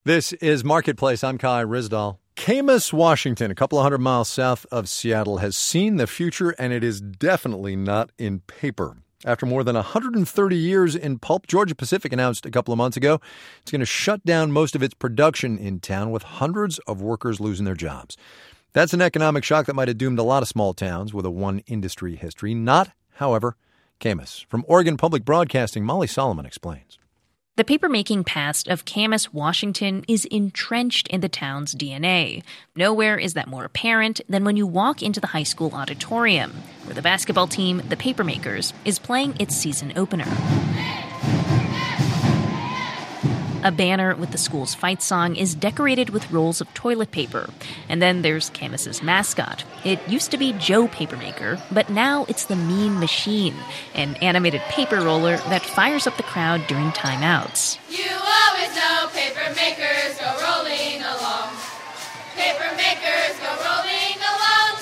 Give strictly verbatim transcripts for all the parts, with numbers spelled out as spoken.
This is Marketplace. I'm Kai Ryssdal. Camas, Washington, a couple of hundred miles south of Seattle, has seen the future, and it is definitely not in paper. After more than one hundred thirty years in pulp, Georgia-Pacific announced a couple of months ago it's going to shut down most of its production in town, with hundreds of workers losing their jobs. That's an economic shock that might have doomed a lot of small towns with a one-industry history. Not, however, Camas. From Oregon Public Broadcasting, Molly Solomon explains. The papermaking past of Camas, Washington is entrenched in the town's D N A. Nowhere is that more apparent than when you walk into the high school auditorium, where the basketball team, the Papermakers, is playing its season opener. A banner with the school's fight song is decorated with rolls of toilet paper. And then there's Camas's mascot. It used to be Joe Papermaker, but now it's the Mean Machine, an animated paper roller that fires up the crowd during timeouts. You always know Papermakers go rolling along. Papermakers go rolling along.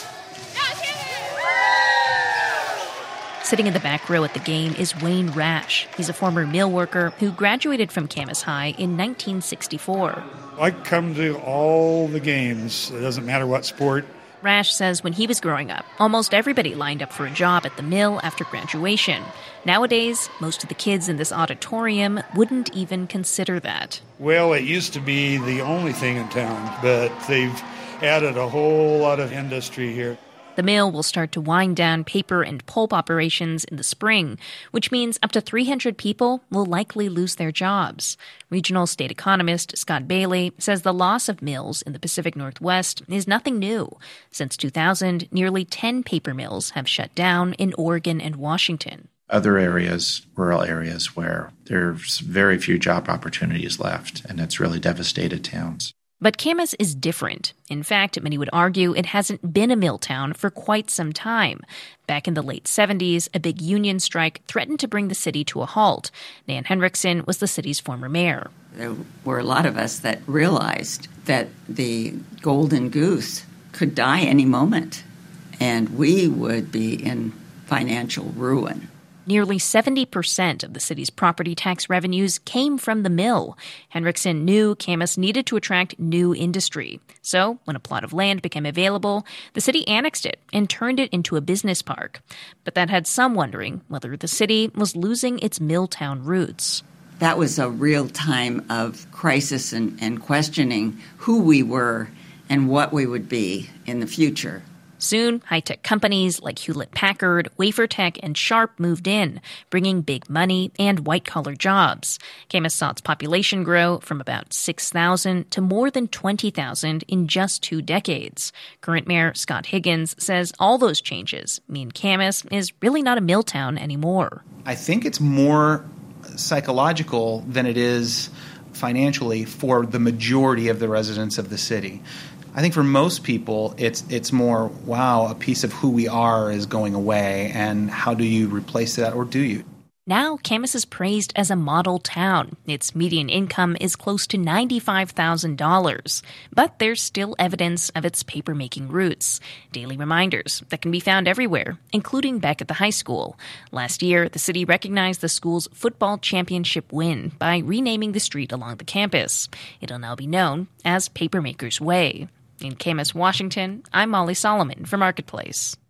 Sitting in the back row at the game is Wayne Rash. He's a former mill worker who graduated from Camas High in nineteen sixty-four. I come to all the games. It doesn't matter what sport. Rash says when he was growing up, almost everybody lined up for a job at the mill after graduation. Nowadays, most of the kids in this auditorium wouldn't even consider that. Well, it used to be the only thing in town, but they've added a whole lot of industry here. The mill will start to wind down paper and pulp operations in the spring, which means up to three hundred people will likely lose their jobs. Regional state economist Scott Bailey says the loss of mills in the Pacific Northwest is nothing new. Since two thousand, nearly ten paper mills have shut down in Oregon and Washington. Other areas, rural areas, where there's very few job opportunities left, and it's really devastated towns. But Camas is different. In fact, many would argue it hasn't been a mill town for quite some time. Back in the late seventies, a big union strike threatened to bring the city to a halt. Nan Henriksen was the city's former mayor. There were a lot of us that realized that the golden goose could die any moment, and we would be in financial ruin. Nearly seventy percent of the city's property tax revenues came from the mill. Henriksen knew Camas needed to attract new industry. So, when a plot of land became available, the city annexed it and turned it into a business park. But that had some wondering whether the city was losing its mill town roots. That was a real time of crisis and, and questioning who we were and what we would be in the future. Soon, high-tech companies like Hewlett-Packard, Wafertech, and Sharp moved in, bringing big money and white-collar jobs. Camas saw its population grow from about six thousand to more than twenty thousand in just two decades. Current Mayor Scott Higgins says all those changes mean Camas is really not a mill town anymore. I think it's more psychological than it is financially for the majority of the residents of the city. I think for most people, it's it's more, wow, a piece of who we are is going away, and how do you replace that, or do you? Now, Camas is praised as a model town. Its median income is close to ninety-five thousand dollars. But there's still evidence of its papermaking roots. Daily reminders that can be found everywhere, including back at the high school. Last year, the city recognized the school's football championship win by renaming the street along the campus. It'll now be known as Papermakers Way. In Camas, Washington, I'm Molly Solomon for Marketplace.